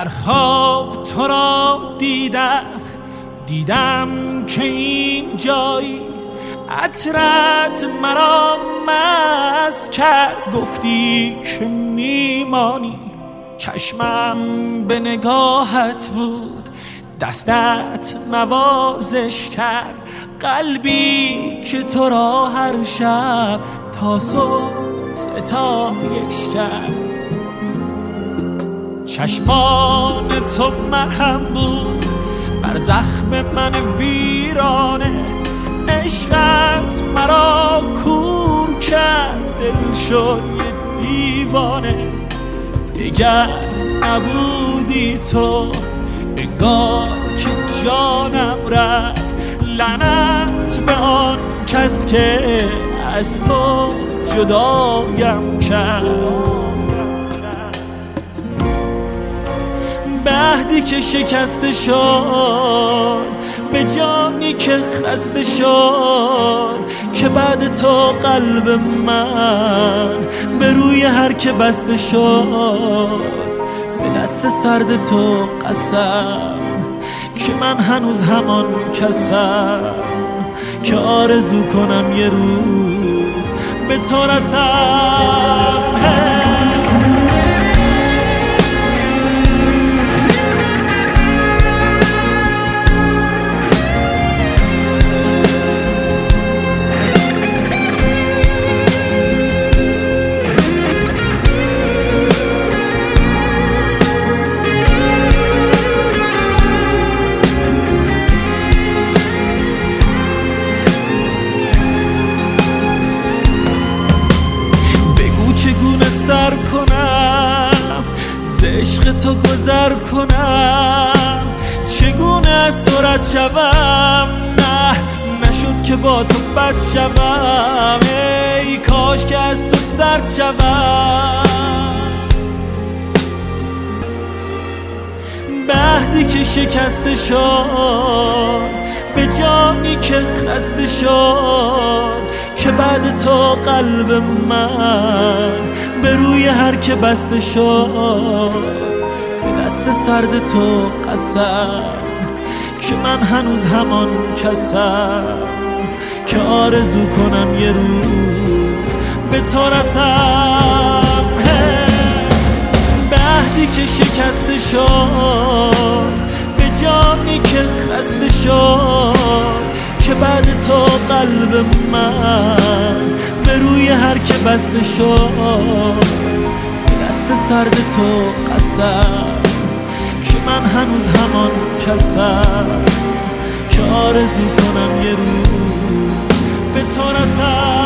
در خواب تو را دیدم که این جایی عطرت مرا مست کرد. گفتی که میمانی، چشمم به نگاهت بود، دستت نوازش کرد. قلبی که تو را هر شب تا صبح ستایش کرد. چشمان تو مرهم بود بر زخم من ویرانه، عشقت مرا کور کرد، دل شد یه دیوانه. دیگر نبودی تو، انگار که جانم رفت. لعنت به آن کس که از تو جدایم کرد. عهدی که شکسته شد، به جانی که خسته شد، که بعد تو قلب من به روی هر که بسته شد. به دست سرد تو قسم که من هنوز همان کسم که آرزو کنم یه روز به تو رسم. سر کنم ز عشق تو گذر کنم، چگونه از تو رد شوم؟ نه نشد که با تو بد شوم، ای کاش که از تو سرد شوم. به عهدی که شکسته شد، به جانی که خسته شد، که بعد تو قلب من به روی هر که بسته شد. به دست سرد تو قسم که من هنوز همان کسم که آرزو کنم یه روز به تو رسم. به عهدی که شکسته شد، به جانی که خسته شد، که بعد تو قلب من به روی هر که بسته شد. به دست سرد تو قسم که من هنوز همان کسم که آرزو کنم یه روز به تو رسم.